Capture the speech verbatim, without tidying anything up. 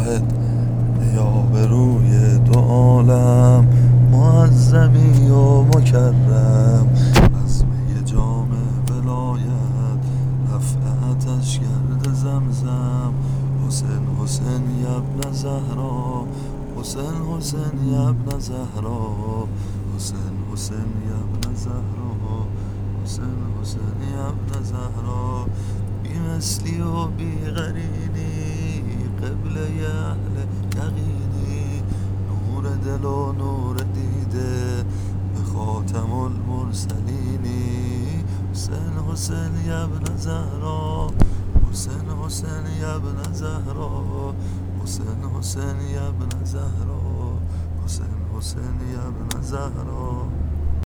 واحد یا به روی دو عالم معظمی و مکرم از می جام ولایت رفع آتش گرد زمزم حسین حسین یبن زهرا حسین حسین یبن زهرا حسین حسین یبن زهرا حسین حسین یبن زهرا بی مثلی و بی غرینی قبله اهل یقینی نور دل و نور دیده به خاتم المرسلینی حسین حسین یبن زهرا حسین حسین یبن زهرا حسین حسین یبن زهرا حسین حسین یبن زهرا